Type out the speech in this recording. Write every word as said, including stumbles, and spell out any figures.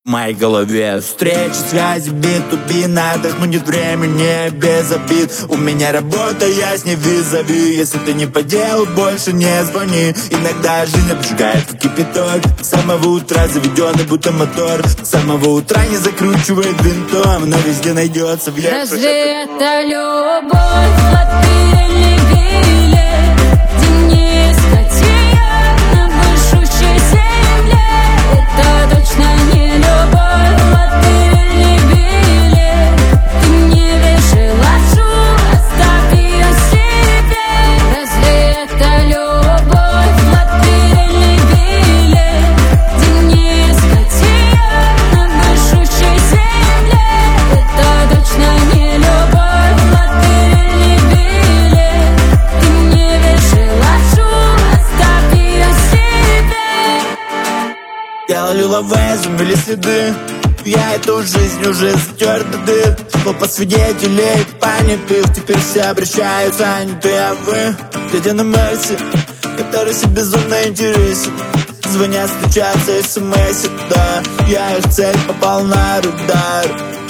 В моей голове встречи, связи, би-ту-би. На отдохнуть нет времени, без обид. У меня работа, я с ней визави. Если ты не по делу, больше не звони. Иногда жизнь обжигает, как кипяток. С самого утра заведенный, будто мотор. С самого утра не закручивает винтом, но везде найдется в яйцах. Разве это любовь? Лотерейный билет, где не искать ее на большущей земле. Это точно не любовь. Лотерейный билет, ты не вешай лапшу, оставь ее себе. Разве это любовь? Лотерейный билет, где не искать ее на большущей земле. Это точно не любовь. Лотерейный билет, ты не вешай лапшу, оставь ее себе. Делали лавэ, замели следы. Я эту жизнь уже затер до дыр. Толпа свидетелей, понятых. Теперь все обращаются, а не ты, а вы. Глядя на Мерси, который себе безумно интересен. Звонят, стучатся, смс, да. Я их цель, попал на радар.